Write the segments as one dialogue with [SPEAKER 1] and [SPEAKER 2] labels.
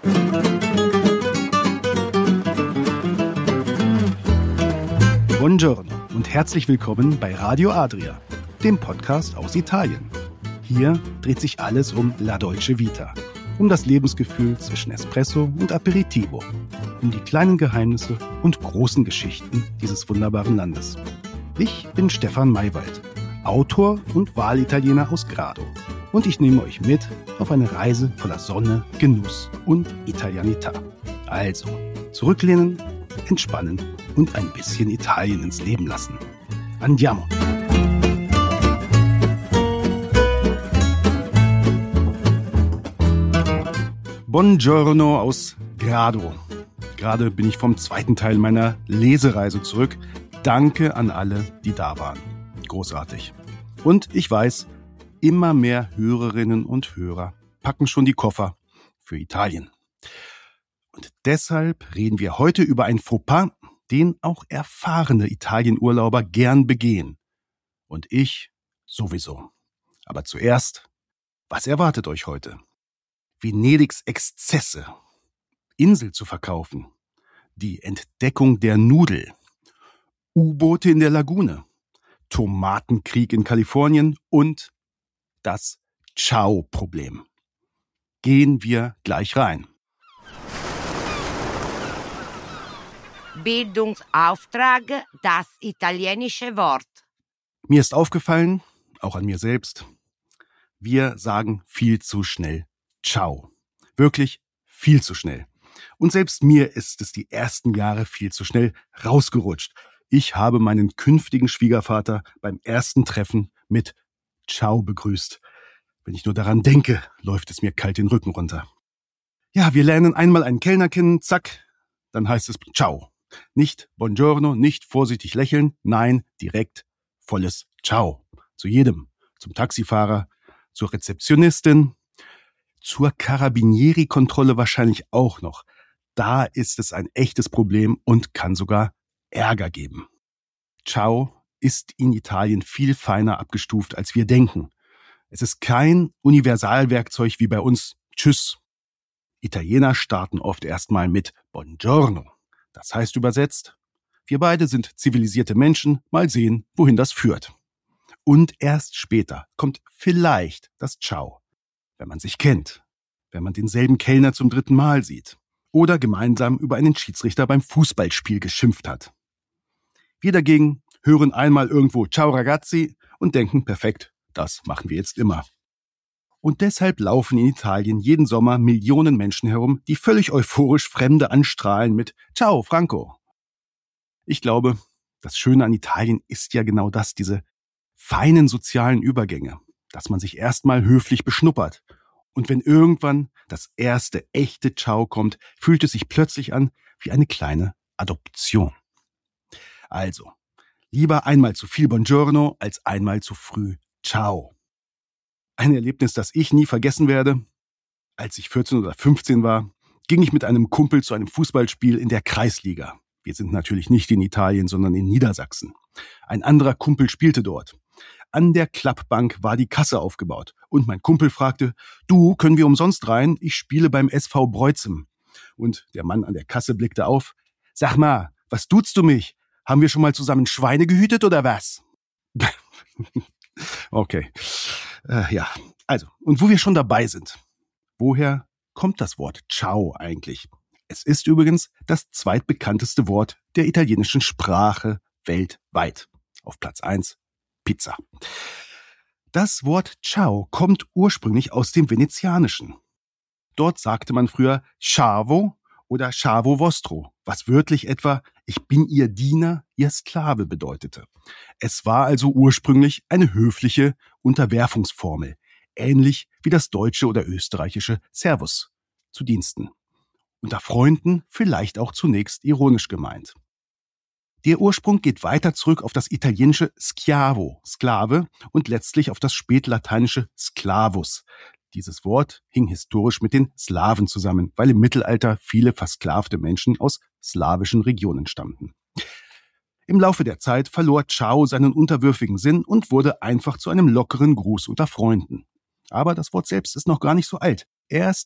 [SPEAKER 1] Buongiorno und herzlich willkommen bei Radio Adria, dem Podcast aus Italien. Hier dreht sich alles um La Dolce Vita, um das Lebensgefühl zwischen Espresso und Aperitivo, um die kleinen Geheimnisse und großen Geschichten dieses wunderbaren Landes. Ich bin Stefan Maywald, Autor und Wahlitaliener aus Grado, und ich nehme euch mit auf eine Reise voller Sonne, Genuss und Italianità. Also, zurücklehnen, entspannen und ein bisschen Italien ins Leben lassen. Andiamo! Buongiorno aus Grado. Gerade bin ich vom zweiten Teil meiner Lesereise zurück. Danke an alle, die da waren. Großartig. Und ich weiß, immer mehr Hörerinnen und Hörer packen schon die Koffer für Italien. Und deshalb reden wir heute über ein Fauxpas, den auch erfahrene Italienurlauber gern begehen. Und ich sowieso. Aber zuerst, was erwartet euch heute? Venedigs Exzesse, Insel zu verkaufen, die Entdeckung der Nudel, U-Boote in der Lagune, Tomatenkrieg in Kalifornien und das Ciao-Problem. Gehen wir gleich rein.
[SPEAKER 2] Bildungsauftrag, das italienische Wort.
[SPEAKER 1] Mir ist aufgefallen, auch an mir selbst, wir sagen viel zu schnell Ciao. Wirklich viel zu schnell. Und selbst mir ist es die ersten Jahre viel zu schnell rausgerutscht. Ich habe meinen künftigen Schwiegervater beim ersten Treffen mit Ciao begrüßt. Wenn ich nur daran denke, läuft es mir kalt den Rücken runter. Ja, wir lernen einmal einen Kellner kennen, zack, dann heißt es Ciao. Nicht Buongiorno, nicht vorsichtig lächeln, nein, direkt volles Ciao. Zu jedem, zum Taxifahrer, zur Rezeptionistin, zur Carabinieri-Kontrolle wahrscheinlich auch noch. Da ist es ein echtes Problem und kann sogar Ärger geben. Ciao ist in Italien viel feiner abgestuft, als wir denken. Es ist kein Universalwerkzeug wie bei uns Tschüss. Italiener starten oft erstmal mit Buongiorno. Das heißt übersetzt, wir beide sind zivilisierte Menschen, mal sehen, wohin das führt. Und erst später kommt vielleicht das Ciao, wenn man sich kennt, wenn man denselben Kellner zum 3. Mal sieht oder gemeinsam über einen Schiedsrichter beim Fußballspiel geschimpft hat. Wir dagegen hören einmal irgendwo Ciao ragazzi und denken, perfekt, das machen wir jetzt immer. Und deshalb laufen in Italien jeden Sommer Millionen Menschen herum, die völlig euphorisch Fremde anstrahlen mit Ciao Franco. Ich glaube, das Schöne an Italien ist ja genau das, diese feinen sozialen Übergänge, dass man sich erstmal höflich beschnuppert. Und wenn irgendwann das erste echte Ciao kommt, fühlt es sich plötzlich an wie eine kleine Adoption. Also, lieber einmal zu viel Buongiorno als einmal zu früh Ciao. Ein Erlebnis, das ich nie vergessen werde. Als ich 14 oder 15 war, ging ich mit einem Kumpel zu einem Fußballspiel in der Kreisliga. Wir sind natürlich nicht in Italien, sondern in Niedersachsen. Ein anderer Kumpel spielte dort. An der Klappbank war die Kasse aufgebaut. Und mein Kumpel fragte, du, können wir umsonst rein? Ich spiele beim SV Breutzem. Und der Mann an der Kasse blickte auf. Sag mal, was duzt du mich? Haben wir schon mal zusammen Schweine gehütet oder was? Okay. Ja, also, und wo wir schon dabei sind. Woher kommt das Wort Ciao eigentlich? Es ist übrigens das zweitbekannteste Wort der italienischen Sprache weltweit. Auf Platz 1 Pizza. Das Wort Ciao kommt ursprünglich aus dem Venezianischen. Dort sagte man früher Sciavo oder Sciavo vostro, was wörtlich etwa ich bin ihr Diener, ihr Sklave bedeutete. Es war also ursprünglich eine höfliche Unterwerfungsformel, ähnlich wie das deutsche oder österreichische Servus, zu Diensten. Unter Freunden vielleicht auch zunächst ironisch gemeint. Der Ursprung geht weiter zurück auf das italienische schiavo, Sklave, und letztlich auf das spätlateinische sclavus. Dieses Wort hing historisch mit den Slawen zusammen, weil im Mittelalter viele versklavte Menschen aus slawischen Regionen stammten. Im Laufe der Zeit verlor Ciao seinen unterwürfigen Sinn und wurde einfach zu einem lockeren Gruß unter Freunden. Aber das Wort selbst ist noch gar nicht so alt. Erst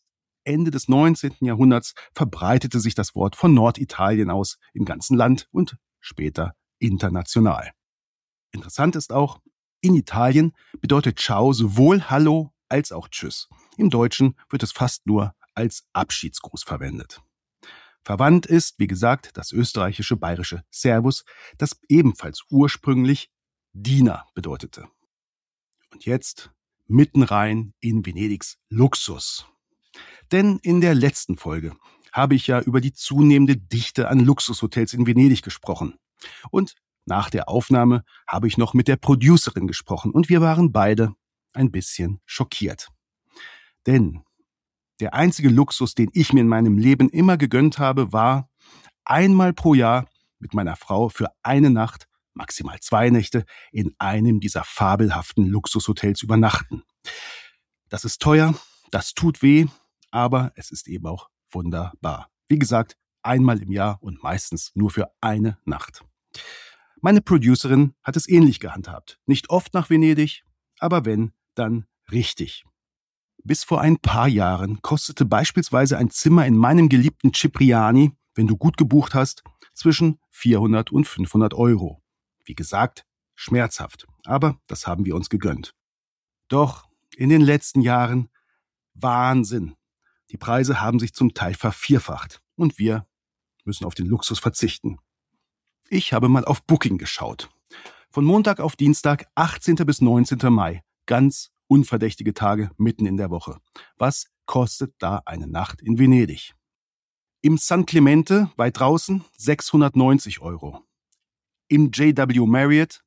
[SPEAKER 1] Ende des 19. Jahrhunderts verbreitete sich das Wort von Norditalien aus im ganzen Land und später international. Interessant ist auch, in Italien bedeutet Ciao sowohl Hallo als auch Tschüss. Im Deutschen wird es fast nur als Abschiedsgruß verwendet. Verwandt ist, wie gesagt, das österreichische bayerische Servus, das ebenfalls ursprünglich Diener bedeutete. Und jetzt mitten rein in Venedigs Luxus. Denn in der letzten Folge habe ich ja über die zunehmende Dichte an Luxushotels in Venedig gesprochen. Und nach der Aufnahme habe ich noch mit der Producerin gesprochen und wir waren beide ein bisschen schockiert. Denn der einzige Luxus, den ich mir in meinem Leben immer gegönnt habe, war einmal pro Jahr mit meiner Frau für eine Nacht, maximal 2 Nächte, in einem dieser fabelhaften Luxushotels übernachten. Das ist teuer, das tut weh, aber es ist eben auch wunderbar. Wie gesagt, einmal im Jahr und meistens nur für eine Nacht. Meine Producerin hat es ähnlich gehandhabt. Nicht oft nach Venedig, aber wenn, dann richtig. Bis vor ein paar Jahren kostete beispielsweise ein Zimmer in meinem geliebten Cipriani, wenn du gut gebucht hast, zwischen 400 und 500 Euro. Wie gesagt, schmerzhaft, aber das haben wir uns gegönnt. Doch in den letzten Jahren Wahnsinn. Die Preise haben sich zum Teil vervierfacht und wir müssen auf den Luxus verzichten. Ich habe mal auf Booking geschaut. Von Montag auf Dienstag, 18. bis 19. Mai, ganz unverdächtige Tage mitten in der Woche. Was kostet da eine Nacht in Venedig? Im San Clemente, weit draußen, 690 Euro. Im JW Marriott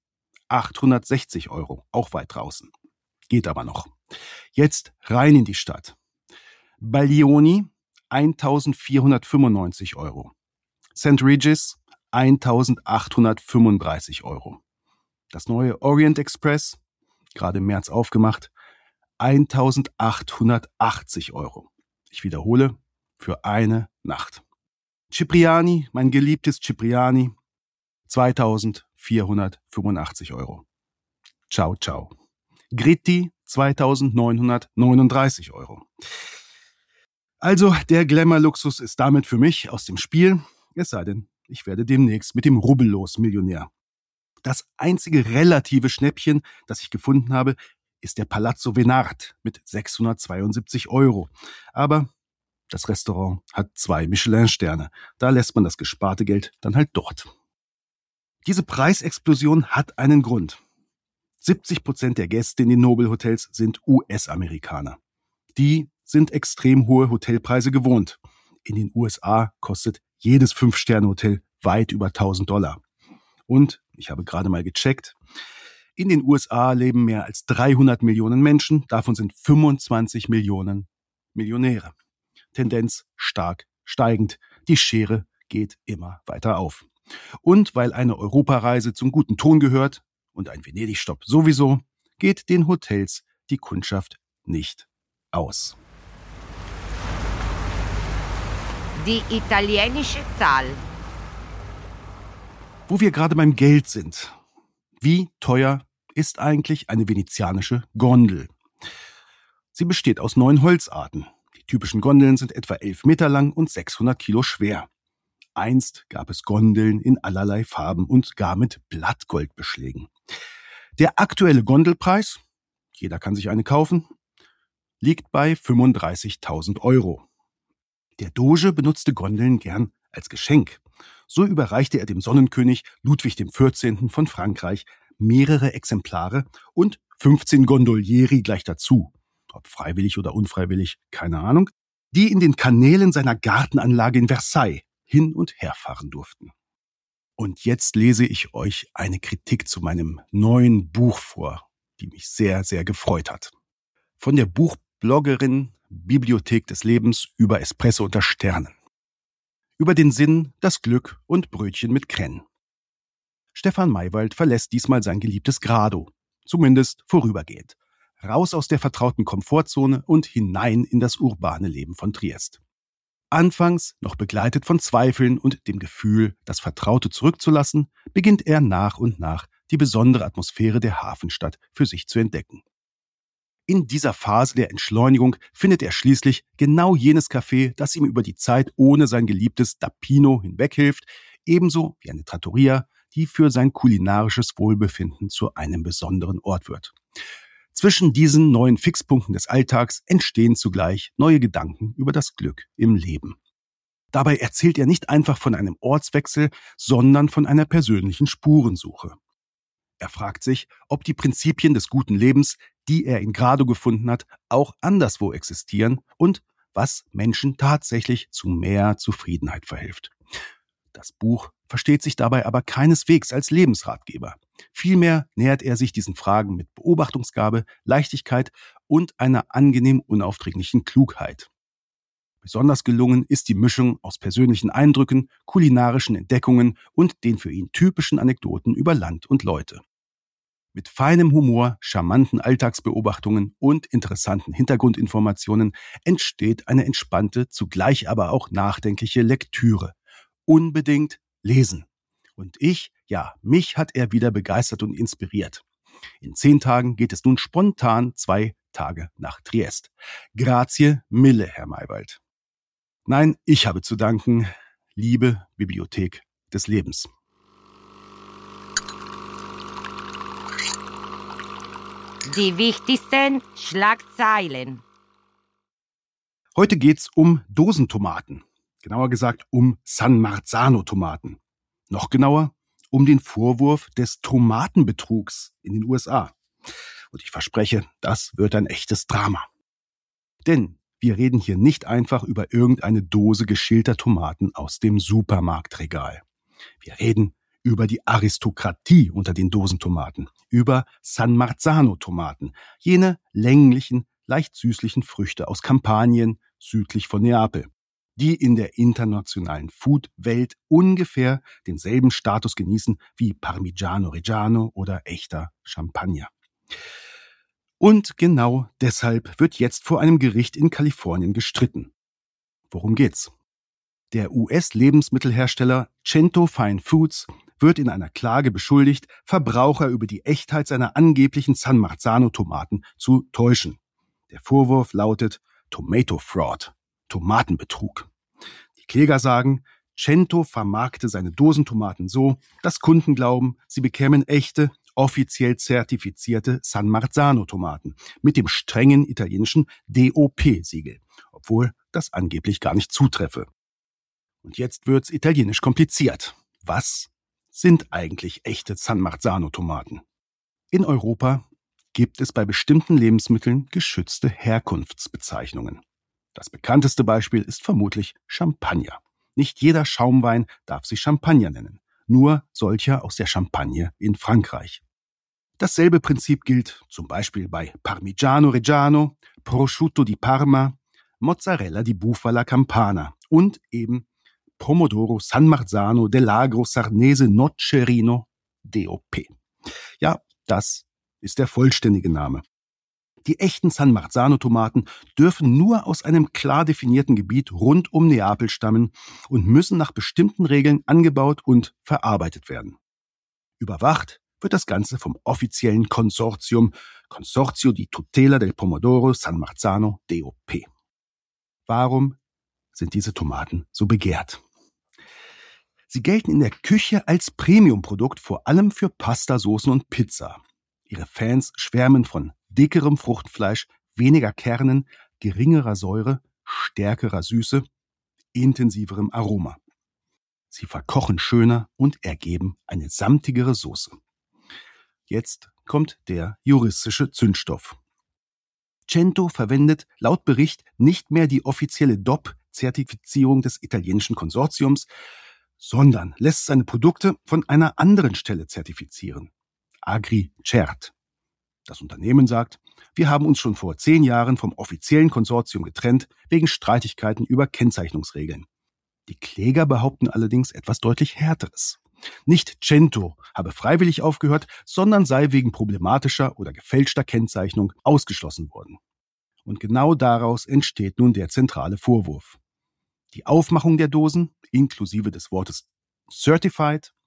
[SPEAKER 1] 860 Euro, auch weit draußen. Geht aber noch. Jetzt rein in die Stadt. Baglioni 1495 Euro. St. Regis 1835 Euro. Das neue Orient Express, gerade im März aufgemacht, 1880 Euro. Ich wiederhole, für eine Nacht. Cipriani, mein geliebtes Cipriani, 2485 Euro. Ciao, ciao. Gritti, 2939 Euro. Also, der Glamour-Luxus ist damit für mich aus dem Spiel, es sei denn, ich werde demnächst mit dem Rubbellos Millionär. Das einzige relative Schnäppchen, das ich gefunden habe, ist der Palazzo Venart mit 672 Euro. Aber das Restaurant hat 2 Michelin-Sterne. Da lässt man das gesparte Geld dann halt dort. Diese Preisexplosion hat einen Grund. 70% der Gäste in den Nobelhotels sind US-Amerikaner. Die sind extrem hohe Hotelpreise gewohnt. In den USA kostet jedes 5-Sterne-Hotel weit über $1000. Und ich habe gerade mal gecheckt, in den USA leben mehr als 300 Millionen Menschen, davon sind 25 Millionen Millionäre. Tendenz stark steigend, die Schere geht immer weiter auf. Und weil eine Europareise zum guten Ton gehört und ein Venedig-Stopp sowieso, geht den Hotels die Kundschaft nicht aus.
[SPEAKER 2] Die italienische Zahl.
[SPEAKER 1] Wo wir gerade beim Geld sind. Wie teuer ist eigentlich eine venezianische Gondel? Sie besteht aus 9 Holzarten. Die typischen Gondeln sind etwa 11 Meter lang und 600 Kilo schwer. Einst gab es Gondeln in allerlei Farben und gar mit Blattgoldbeschlägen. Der aktuelle Gondelpreis, jeder kann sich eine kaufen, liegt bei 35.000 Euro. Der Doge benutzte Gondeln gern als Geschenk. So überreichte er dem Sonnenkönig Ludwig XIV. Von Frankreich mehrere Exemplare und 15 Gondolieri gleich dazu. Ob freiwillig oder unfreiwillig, keine Ahnung, die in den Kanälen seiner Gartenanlage in Versailles hin und her fahren durften. Und jetzt lese ich euch eine Kritik zu meinem neuen Buch vor, die mich sehr, sehr gefreut hat. Von der Buchbloggerin Bibliothek des Lebens über Espresso unter Sternen. Über den Sinn, das Glück und Brötchen mit Krenn. Stefan Maywald verlässt diesmal sein geliebtes Grado, zumindest vorübergehend. Raus aus der vertrauten Komfortzone und hinein in das urbane Leben von Triest. Anfangs noch begleitet von Zweifeln und dem Gefühl, das Vertraute zurückzulassen, beginnt er nach und nach die besondere Atmosphäre der Hafenstadt für sich zu entdecken. In dieser Phase der Entschleunigung findet er schließlich genau jenes Café, das ihm über die Zeit ohne sein geliebtes Dapino hinweghilft, ebenso wie eine Trattoria, die für sein kulinarisches Wohlbefinden zu einem besonderen Ort wird. Zwischen diesen neuen Fixpunkten des Alltags entstehen zugleich neue Gedanken über das Glück im Leben. Dabei erzählt er nicht einfach von einem Ortswechsel, sondern von einer persönlichen Spurensuche. Er fragt sich, ob die Prinzipien des guten Lebens, die er in Grado gefunden hat, auch anderswo existieren und was Menschen tatsächlich zu mehr Zufriedenheit verhilft. Das Buch versteht sich dabei aber keineswegs als Lebensratgeber. Vielmehr nähert er sich diesen Fragen mit Beobachtungsgabe, Leichtigkeit und einer angenehm unaufdringlichen Klugheit. Besonders gelungen ist die Mischung aus persönlichen Eindrücken, kulinarischen Entdeckungen und den für ihn typischen Anekdoten über Land und Leute. Mit feinem Humor, charmanten Alltagsbeobachtungen und interessanten Hintergrundinformationen entsteht eine entspannte, zugleich aber auch nachdenkliche Lektüre. Unbedingt lesen. Und mich hat er wieder begeistert und inspiriert. In 10 Tagen geht es nun spontan 2 Tage nach Triest. Grazie mille, Herr Maywald. Nein, ich habe zu danken, liebe Bibliothek des Lebens.
[SPEAKER 2] Die wichtigsten Schlagzeilen.
[SPEAKER 1] Heute geht's um Dosentomaten. Genauer gesagt um San Marzano-Tomaten. Noch genauer um den Vorwurf des Tomatenbetrugs in den USA. Und ich verspreche, das wird ein echtes Drama. Denn wir reden hier nicht einfach über irgendeine Dose geschälter Tomaten aus dem Supermarktregal. Wir reden über die Aristokratie unter den Dosentomaten, über San Marzano-Tomaten, jene länglichen, leicht süßlichen Früchte aus Kampanien südlich von Neapel, die in der internationalen Food-Welt ungefähr denselben Status genießen wie Parmigiano Reggiano oder echter Champagner. Und genau deshalb wird jetzt vor einem Gericht in Kalifornien gestritten. Worum geht's? Der US-Lebensmittelhersteller Cento Fine Foods wird in einer Klage beschuldigt, Verbraucher über die Echtheit seiner angeblichen San Marzano-Tomaten zu täuschen. Der Vorwurf lautet Tomato Fraud, Tomatenbetrug. Die Kläger sagen, Cento vermarkte seine Dosentomaten so, dass Kunden glauben, sie bekämen echte, offiziell zertifizierte San Marzano-Tomaten mit dem strengen italienischen DOP-Siegel, obwohl das angeblich gar nicht zutreffe. Und jetzt wird's italienisch kompliziert. Was sind eigentlich echte San Marzano-Tomaten? In Europa gibt es bei bestimmten Lebensmitteln geschützte Herkunftsbezeichnungen. Das bekannteste Beispiel ist vermutlich Champagner. Nicht jeder Schaumwein darf sich Champagner nennen, nur solcher aus der Champagne in Frankreich. Dasselbe Prinzip gilt zum Beispiel bei Parmigiano Reggiano, Prosciutto di Parma, Mozzarella di Bufala Campana und eben Pomodoro San Marzano dell'Agro Sarnese Nocerino DOP. Ja, das ist der vollständige Name. Die echten San Marzano-Tomaten dürfen nur aus einem klar definierten Gebiet rund um Neapel stammen und müssen nach bestimmten Regeln angebaut und verarbeitet werden. Überwacht wird das Ganze vom offiziellen Konsortium Consorzio di Tutela del Pomodoro San Marzano DOP. Warum sind diese Tomaten so begehrt? Sie gelten in der Küche als Premiumprodukt, vor allem für Pastasoßen und Pizza. Ihre Fans schwärmen von dickerem Fruchtfleisch, weniger Kernen, geringerer Säure, stärkerer Süße, intensiverem Aroma. Sie verkochen schöner und ergeben eine samtigere Soße. Jetzt kommt der juristische Zündstoff. Cento verwendet laut Bericht nicht mehr die offizielle DOP-Zertifizierung des italienischen Konsortiums, sondern lässt seine Produkte von einer anderen Stelle zertifizieren. AgriCert. Das Unternehmen sagt, wir haben uns schon vor 10 Jahren vom offiziellen Konsortium getrennt, wegen Streitigkeiten über Kennzeichnungsregeln. Die Kläger behaupten allerdings etwas deutlich Härteres. Nicht Cento habe freiwillig aufgehört, sondern sei wegen problematischer oder gefälschter Kennzeichnung ausgeschlossen worden. Und genau daraus entsteht nun der zentrale Vorwurf. Die Aufmachung der Dosen, inklusive des Wortes Certified,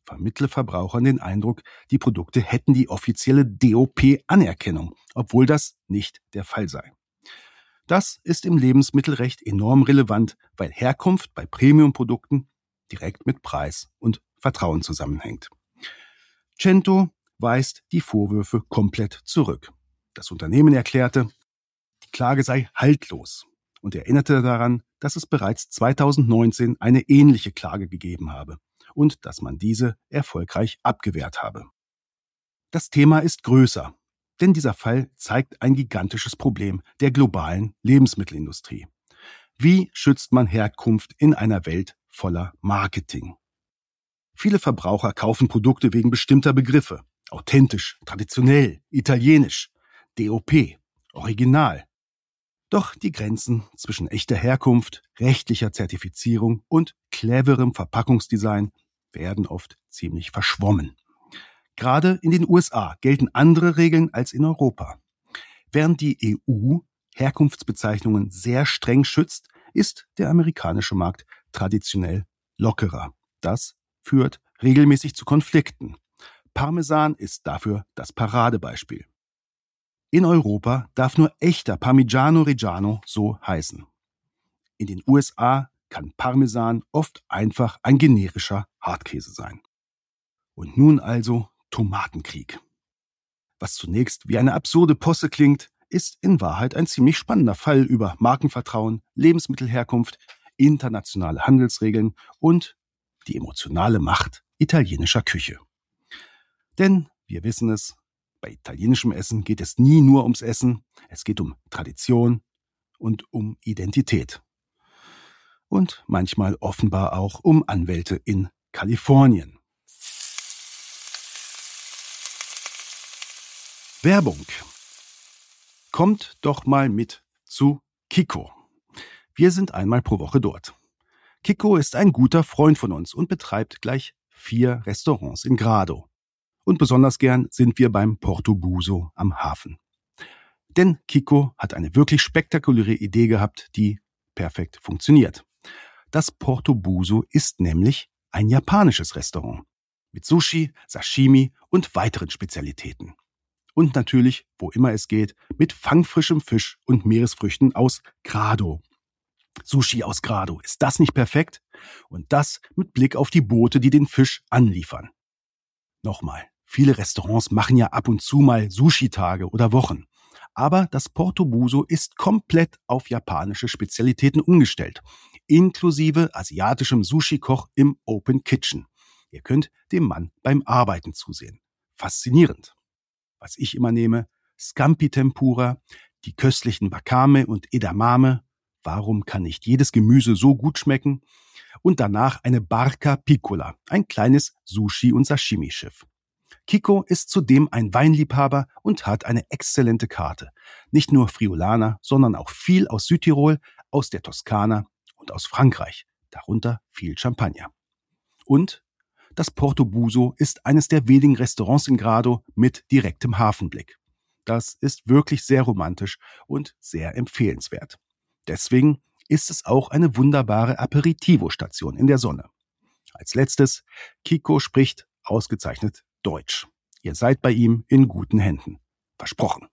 [SPEAKER 1] vermittle Verbrauchern den Eindruck, die Produkte hätten die offizielle DOP-Anerkennung, obwohl das nicht der Fall sei. Das ist im Lebensmittelrecht enorm relevant, weil Herkunft bei Premium-Produkten direkt mit Preis und Vertrauen zusammenhängt. Cento weist die Vorwürfe komplett zurück. Das Unternehmen erklärte, die Klage sei haltlos und erinnerte daran, dass es bereits 2019 eine ähnliche Klage gegeben habe und dass man diese erfolgreich abgewehrt habe. Das Thema ist größer, denn dieser Fall zeigt ein gigantisches Problem der globalen Lebensmittelindustrie. Wie schützt man Herkunft in einer Welt voller Marketing? Viele Verbraucher kaufen Produkte wegen bestimmter Begriffe. Authentisch, traditionell, italienisch, DOP, original. Doch die Grenzen zwischen echter Herkunft, rechtlicher Zertifizierung und cleverem Verpackungsdesign werden oft ziemlich verschwommen. Gerade in den USA gelten andere Regeln als in Europa. Während die EU Herkunftsbezeichnungen sehr streng schützt, ist der amerikanische Markt traditionell lockerer. Das führt regelmäßig zu Konflikten. Parmesan ist dafür das Paradebeispiel. In Europa darf nur echter Parmigiano Reggiano so heißen. In den USA kann Parmesan oft einfach ein generischer Hartkäse sein. Und nun also Tomatenkrieg. Was zunächst wie eine absurde Posse klingt, ist in Wahrheit ein ziemlich spannender Fall über Markenvertrauen, Lebensmittelherkunft, internationale Handelsregeln und die emotionale Macht italienischer Küche. Denn, wir wissen es, bei italienischem Essen geht es nie nur ums Essen, es geht um Tradition und um Identität. Und manchmal offenbar auch um Anwälte in Kalifornien. Werbung. Kommt doch mal mit zu Kiko. Wir sind einmal pro Woche dort. Kiko ist ein guter Freund von uns und betreibt gleich 4 Restaurants in Grado. Und besonders gern sind wir beim Portobuso am Hafen. Denn Kiko hat eine wirklich spektakuläre Idee gehabt, die perfekt funktioniert. Das Portobuso ist nämlich ein japanisches Restaurant mit Sushi, Sashimi und weiteren Spezialitäten. Und natürlich, wo immer es geht, mit fangfrischem Fisch und Meeresfrüchten aus Grado. Sushi aus Grado, ist das nicht perfekt? Und das mit Blick auf die Boote, die den Fisch anliefern. Nochmal, viele Restaurants machen ja ab und zu mal Sushi-Tage oder Wochen. Aber das Portobuso ist komplett auf japanische Spezialitäten umgestellt, inklusive asiatischem Sushi-Koch im Open Kitchen. Ihr könnt dem Mann beim Arbeiten zusehen. Faszinierend. Was ich immer nehme, Scampi Tempura, die köstlichen Wakame und Edamame. Warum kann nicht jedes Gemüse so gut schmecken? Und danach eine Barca Piccola, ein kleines Sushi- und Sashimi-Schiff. Kiko ist zudem ein Weinliebhaber und hat eine exzellente Karte. Nicht nur Friulana, sondern auch viel aus Südtirol, aus der Toskana und aus Frankreich. Darunter viel Champagner. Und das Portobuso ist eines der wenigen Restaurants in Grado mit direktem Hafenblick. Das ist wirklich sehr romantisch und sehr empfehlenswert. Deswegen ist es auch eine wunderbare Aperitivo-Station in der Sonne. Als letztes, Kiko spricht ausgezeichnet Deutsch. Ihr seid bei ihm in guten Händen. Versprochen.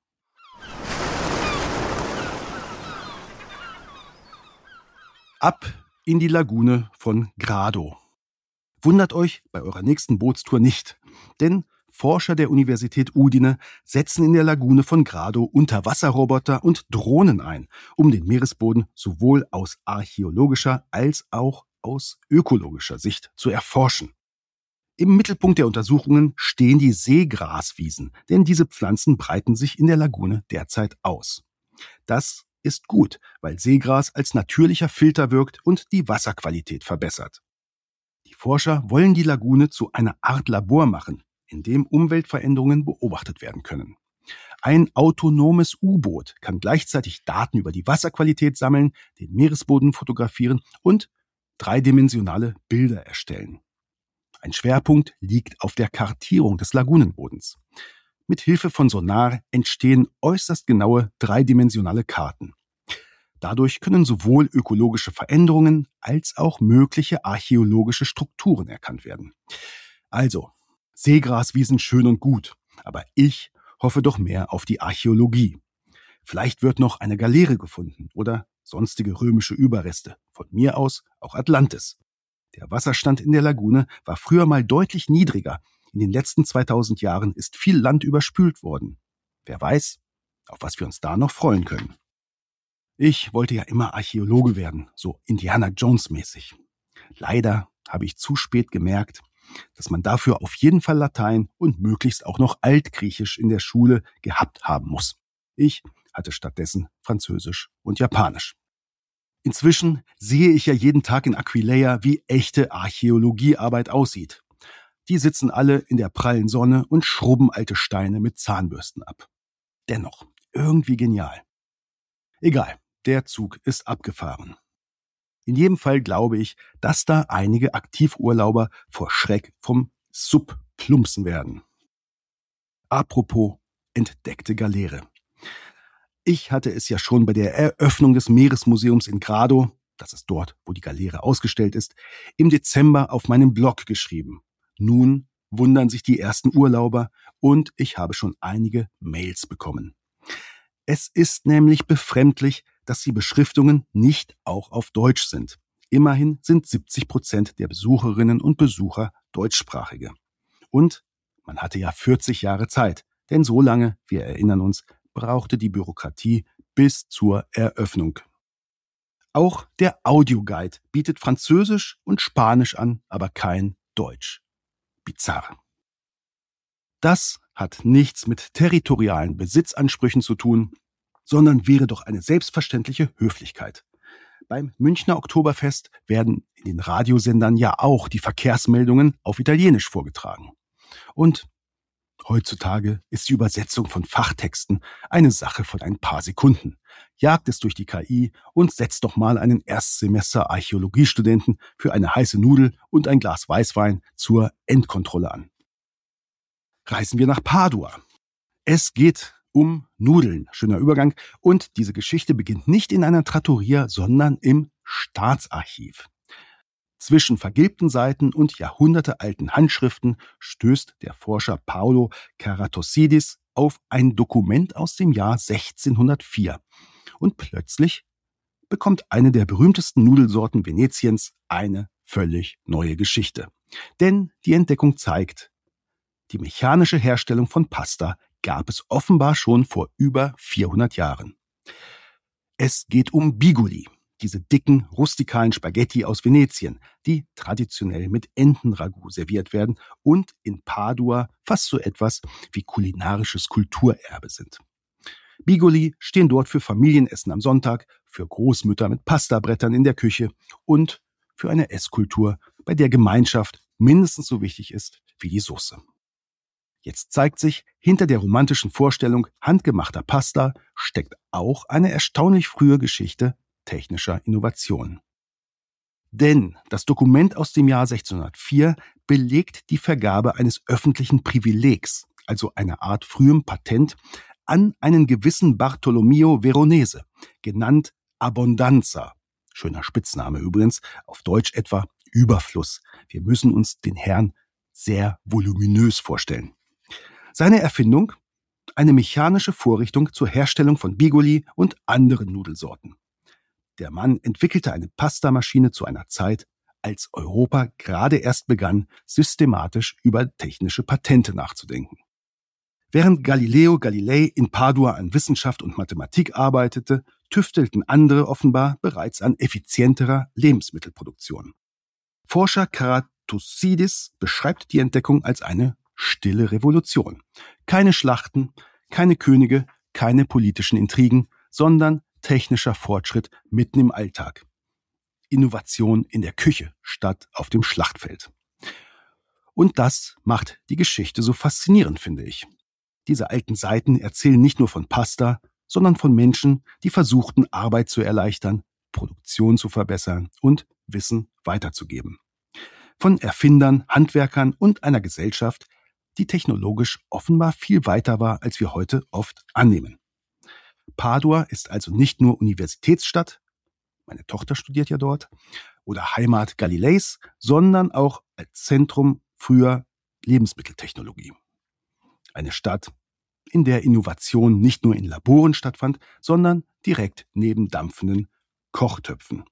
[SPEAKER 1] Ab in die Lagune von Grado. Wundert euch bei eurer nächsten Bootstour nicht, denn Forscher der Universität Udine setzen in der Lagune von Grado Unterwasserroboter und Drohnen ein, um den Meeresboden sowohl aus archäologischer als auch aus ökologischer Sicht zu erforschen. Im Mittelpunkt der Untersuchungen stehen die Seegraswiesen, denn diese Pflanzen breiten sich in der Lagune derzeit aus. Das ist gut, weil Seegras als natürlicher Filter wirkt und die Wasserqualität verbessert. Die Forscher wollen die Lagune zu einer Art Labor machen, in dem Umweltveränderungen beobachtet werden können. Ein autonomes U-Boot kann gleichzeitig Daten über die Wasserqualität sammeln, den Meeresboden fotografieren und dreidimensionale Bilder erstellen. Ein Schwerpunkt liegt auf der Kartierung des Lagunenbodens. Mit Hilfe von Sonar entstehen äußerst genaue dreidimensionale Karten. Dadurch können sowohl ökologische Veränderungen als auch mögliche archäologische Strukturen erkannt werden. Also, Seegraswiesen schön und gut, aber ich hoffe doch mehr auf die Archäologie. Vielleicht wird noch eine Galeere gefunden oder sonstige römische Überreste. Von mir aus auch Atlantis. Der Wasserstand in der Lagune war früher mal deutlich niedriger. In den letzten 2000 Jahren ist viel Land überspült worden. Wer weiß, auf was wir uns da noch freuen können. Ich wollte ja immer Archäologe werden, so Indiana Jones mäßig. Leider habe ich zu spät gemerkt, dass man dafür auf jeden Fall Latein und möglichst auch noch Altgriechisch in der Schule gehabt haben muss. Ich hatte stattdessen Französisch und Japanisch. Inzwischen sehe ich ja jeden Tag in Aquileia, wie echte Archäologiearbeit aussieht. Die sitzen alle in der prallen Sonne und schrubben alte Steine mit Zahnbürsten ab. Dennoch, irgendwie genial. Egal, der Zug ist abgefahren. In jedem Fall glaube ich, dass da einige Aktivurlauber vor Schreck vom Sub plumpsen werden. Apropos entdeckte Galeere. Ich hatte es ja schon bei der Eröffnung des Meeresmuseums in Grado, das ist dort, wo die Galeere ausgestellt ist, im Dezember auf meinem Blog geschrieben. Nun wundern sich die ersten Urlauber und ich habe schon einige Mails bekommen. Es ist nämlich befremdlich, dass die Beschriftungen nicht auch auf Deutsch sind. Immerhin sind 70% der Besucherinnen und Besucher Deutschsprachige. Und man hatte ja 40 Jahre Zeit, denn so lange, wir erinnern uns, brauchte die Bürokratie bis zur Eröffnung. Auch der Audioguide bietet Französisch und Spanisch an, aber kein Deutsch. Bizarr. Das hat nichts mit territorialen Besitzansprüchen zu tun, sondern wäre doch eine selbstverständliche Höflichkeit. Beim Münchner Oktoberfest werden in den Radiosendern ja auch die Verkehrsmeldungen auf Italienisch vorgetragen. Und heutzutage ist die Übersetzung von Fachtexten eine Sache von ein paar Sekunden. Jagt es durch die KI und setzt doch mal einen Erstsemester-Archäologiestudenten für eine heiße Nudel und ein Glas Weißwein zur Endkontrolle an. Reisen wir nach Padua. Es geht um Nudeln. Schöner Übergang. Und diese Geschichte beginnt nicht in einer Trattoria, sondern im Staatsarchiv. Zwischen vergilbten Seiten und jahrhundertealten Handschriften stößt der Forscher Paolo Karatossidis auf ein Dokument aus dem Jahr 1604. Und plötzlich bekommt eine der berühmtesten Nudelsorten Venetiens eine völlig neue Geschichte. Denn die Entdeckung zeigt, die mechanische Herstellung von Pasta gab es offenbar schon vor über 400 Jahren. Es geht um Bigoli, diese dicken, rustikalen Spaghetti aus Venetien, die traditionell mit Entenragout serviert werden und in Padua fast so etwas wie kulinarisches Kulturerbe sind. Bigoli stehen dort für Familienessen am Sonntag, für Großmütter mit Pastabrettern in der Küche und für eine Esskultur, bei der Gemeinschaft mindestens so wichtig ist wie die Soße. Jetzt zeigt sich, hinter der romantischen Vorstellung handgemachter Pasta steckt auch eine erstaunlich frühe Geschichte technischer Innovation. Denn das Dokument aus dem Jahr 1604 belegt die Vergabe eines öffentlichen Privilegs, also einer Art frühem Patent, an einen gewissen Bartolomeo Veronese, genannt Abbondanza. Schöner Spitzname übrigens, auf Deutsch etwa Überfluss. Wir müssen uns den Herrn sehr voluminös vorstellen. Seine Erfindung? Eine mechanische Vorrichtung zur Herstellung von Bigoli und anderen Nudelsorten. Der Mann entwickelte eine Pastamaschine zu einer Zeit, als Europa gerade erst begann, systematisch über technische Patente nachzudenken. Während Galileo Galilei in Padua an Wissenschaft und Mathematik arbeitete, tüftelten andere offenbar bereits an effizienterer Lebensmittelproduktion. Forscher Karatossidis beschreibt die Entdeckung als eine stille Revolution. Keine Schlachten, keine Könige, keine politischen Intrigen, sondern technischer Fortschritt mitten im Alltag. Innovation in der Küche statt auf dem Schlachtfeld. Und das macht die Geschichte so faszinierend, finde ich. Diese alten Seiten erzählen nicht nur von Pasta, sondern von Menschen, die versuchten, Arbeit zu erleichtern, Produktion zu verbessern und Wissen weiterzugeben. Von Erfindern, Handwerkern und einer Gesellschaft, die technologisch offenbar viel weiter war, als wir heute oft annehmen. Padua ist also nicht nur Universitätsstadt, meine Tochter studiert ja dort, oder Heimat Galileis, sondern auch als Zentrum früher Lebensmitteltechnologie. Eine Stadt, in der Innovation nicht nur in Laboren stattfand, sondern direkt neben dampfenden Kochtöpfen.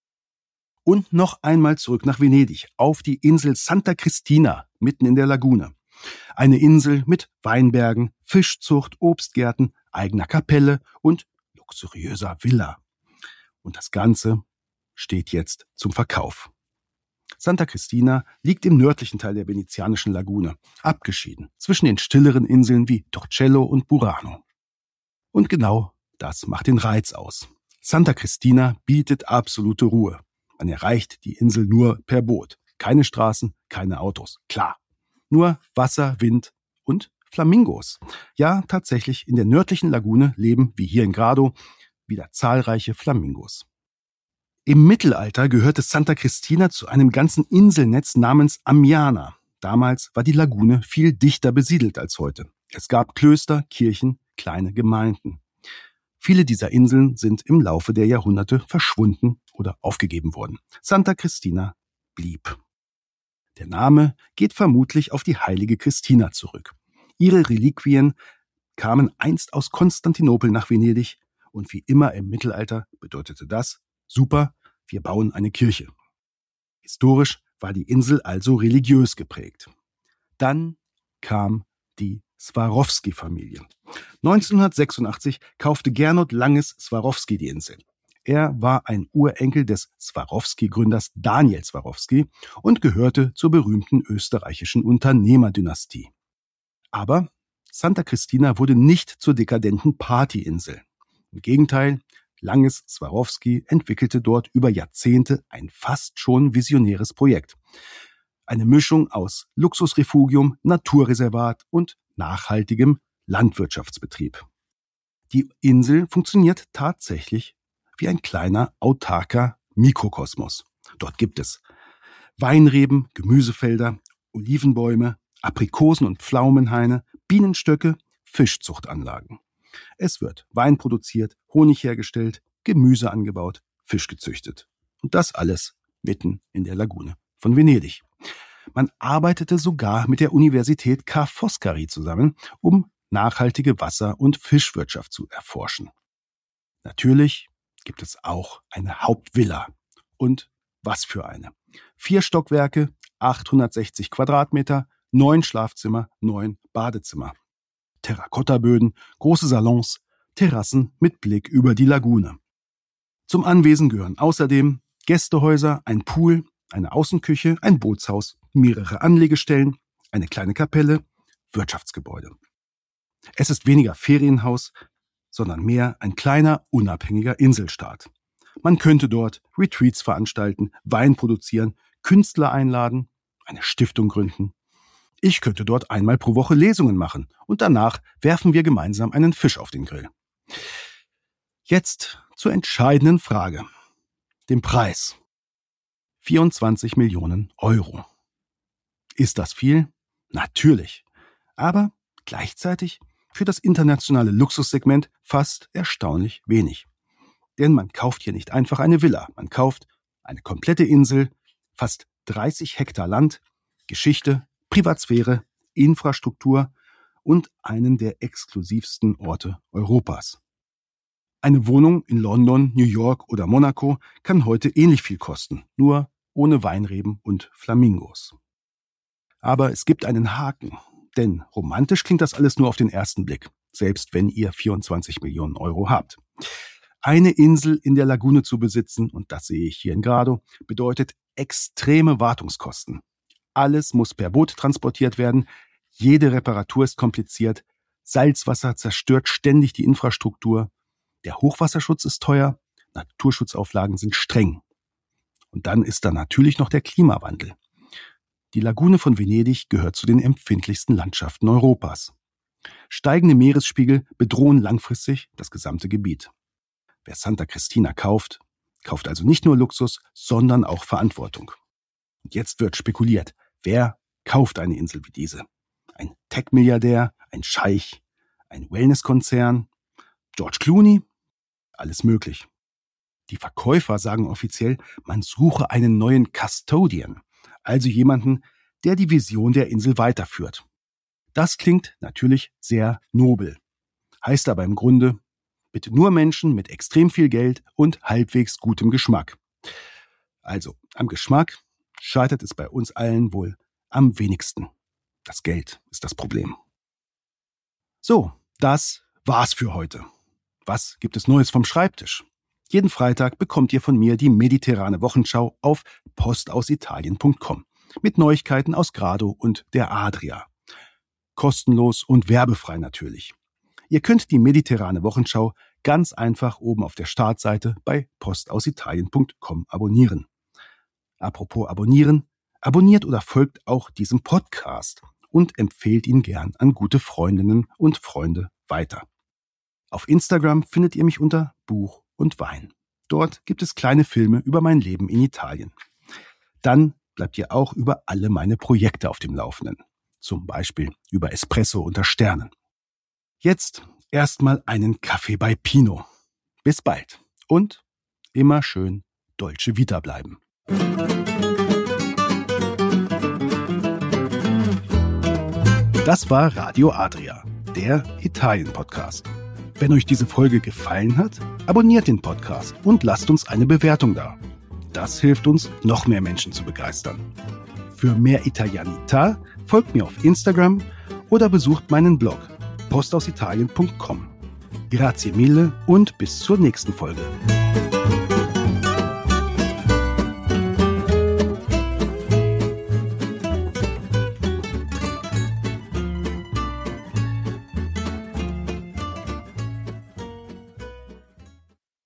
[SPEAKER 1] Und noch einmal zurück nach Venedig, auf die Insel Santa Cristina, mitten in der Lagune. Eine Insel mit Weinbergen, Fischzucht, Obstgärten, eigener Kapelle und luxuriöser Villa. Und das Ganze steht jetzt zum Verkauf. Santa Cristina liegt im nördlichen Teil der venezianischen Lagune, abgeschieden zwischen den stilleren Inseln wie Torcello und Burano. Und genau das macht den Reiz aus. Santa Cristina bietet absolute Ruhe. Man erreicht die Insel nur per Boot. Keine Straßen, keine Autos, klar. Nur Wasser, Wind und Flamingos. Ja, tatsächlich, in der nördlichen Lagune leben, wie hier in Grado, wieder zahlreiche Flamingos. Im Mittelalter gehörte Santa Cristina zu einem ganzen Inselnetz namens Amiana. Damals war die Lagune viel dichter besiedelt als heute. Es gab Klöster, Kirchen, kleine Gemeinden. Viele dieser Inseln sind im Laufe der Jahrhunderte verschwunden oder aufgegeben worden. Santa Cristina blieb. Der Name geht vermutlich auf die heilige Christina zurück. Ihre Reliquien kamen einst aus Konstantinopel nach Venedig und wie immer im Mittelalter bedeutete das: super, wir bauen eine Kirche. Historisch war die Insel also religiös geprägt. Dann kam die Swarovski-Familie. 1986 kaufte Gernot Langes-Swarovski die Insel. Er war ein Urenkel des Swarovski-Gründers Daniel Swarovski und gehörte zur berühmten österreichischen Unternehmerdynastie. Aber Santa Cristina wurde nicht zur dekadenten Partyinsel. Im Gegenteil, Langes Swarovski entwickelte dort über Jahrzehnte ein fast schon visionäres Projekt. Eine Mischung aus Luxusrefugium, Naturreservat und nachhaltigem Landwirtschaftsbetrieb. Die Insel funktioniert tatsächlich wie ein kleiner, autarker Mikrokosmos. Dort gibt es Weinreben, Gemüsefelder, Olivenbäume, Aprikosen- und Pflaumenhaine, Bienenstöcke, Fischzuchtanlagen. Es wird Wein produziert, Honig hergestellt, Gemüse angebaut, Fisch gezüchtet. Und das alles mitten in der Lagune von Venedig. Man arbeitete sogar mit der Universität Ca' Foscari zusammen, um nachhaltige Wasser- und Fischwirtschaft zu erforschen. Natürlich gibt es auch eine Hauptvilla. Und was für eine. 4 Stockwerke, 860 Quadratmeter, 9 Schlafzimmer, 9 Badezimmer. Terrakottaböden, große Salons, Terrassen mit Blick über die Lagune. Zum Anwesen gehören außerdem Gästehäuser, ein Pool, eine Außenküche, ein Bootshaus, mehrere Anlegestellen, eine kleine Kapelle, Wirtschaftsgebäude. Es ist weniger Ferienhaus, sondern mehr ein kleiner, unabhängiger Inselstaat. Man könnte dort Retreats veranstalten, Wein produzieren, Künstler einladen, eine Stiftung gründen. Ich könnte dort einmal pro Woche Lesungen machen und danach werfen wir gemeinsam einen Fisch auf den Grill. Jetzt zur entscheidenden Frage, dem Preis. 24 Millionen Euro. Ist das viel? Natürlich. Aber gleichzeitig für das internationale Luxussegment fast erstaunlich wenig. Denn man kauft hier nicht einfach eine Villa, man kauft eine komplette Insel, fast 30 Hektar Land, Geschichte, Privatsphäre, Infrastruktur und einen der exklusivsten Orte Europas. Eine Wohnung in London, New York oder Monaco kann heute ähnlich viel kosten, nur ohne Weinreben und Flamingos. Aber es gibt einen Haken, denn romantisch klingt das alles nur auf den ersten Blick, selbst wenn ihr 24 Millionen Euro habt. Eine Insel in der Lagune zu besitzen, und das sehe ich hier in Grado, bedeutet extreme Wartungskosten. Alles muss per Boot transportiert werden, jede Reparatur ist kompliziert, Salzwasser zerstört ständig die Infrastruktur, der Hochwasserschutz ist teuer, Naturschutzauflagen sind streng. Und dann ist da natürlich noch der Klimawandel. Die Lagune von Venedig gehört zu den empfindlichsten Landschaften Europas. Steigende Meeresspiegel bedrohen langfristig das gesamte Gebiet. Wer Santa Cristina kauft, kauft also nicht nur Luxus, sondern auch Verantwortung. Und jetzt wird spekuliert, wer kauft eine Insel wie diese? Ein Tech-Milliardär, ein Scheich, ein Wellnesskonzern, George Clooney? Alles möglich. Die Verkäufer sagen offiziell, man suche einen neuen Custodian, also jemanden, der die Vision der Insel weiterführt. Das klingt natürlich sehr nobel, heißt aber im Grunde, bitte nur Menschen mit extrem viel Geld und halbwegs gutem Geschmack. Also, am Geschmack scheitert es bei uns allen wohl am wenigsten. Das Geld ist das Problem. So, das war's für heute. Was gibt es Neues vom Schreibtisch? Jeden Freitag bekommt ihr von mir die mediterrane Wochenschau auf postausitalien.com mit Neuigkeiten aus Grado und der Adria. Kostenlos und werbefrei natürlich. Ihr könnt die mediterrane Wochenschau ganz einfach oben auf der Startseite bei postausitalien.com abonnieren. Apropos abonnieren, abonniert oder folgt auch diesem Podcast und empfehlt ihn gern an gute Freundinnen und Freunde weiter. Auf Instagram findet ihr mich unter Buch und Wein. Dort gibt es kleine Filme über mein Leben in Italien. Dann bleibt ihr auch über alle meine Projekte auf dem Laufenden. Zum Beispiel über Espresso unter Sternen. Jetzt erstmal einen Kaffee bei Pino. Bis bald und immer schön Dolce Vita bleiben. Das war Radio Adria, der Italien-Podcast. Wenn euch diese Folge gefallen hat, abonniert den Podcast und lasst uns eine Bewertung da. Das hilft uns, noch mehr Menschen zu begeistern. Für mehr Italianità folgt mir auf Instagram oder besucht meinen Blog postausitalien.com. Grazie mille und bis zur nächsten Folge.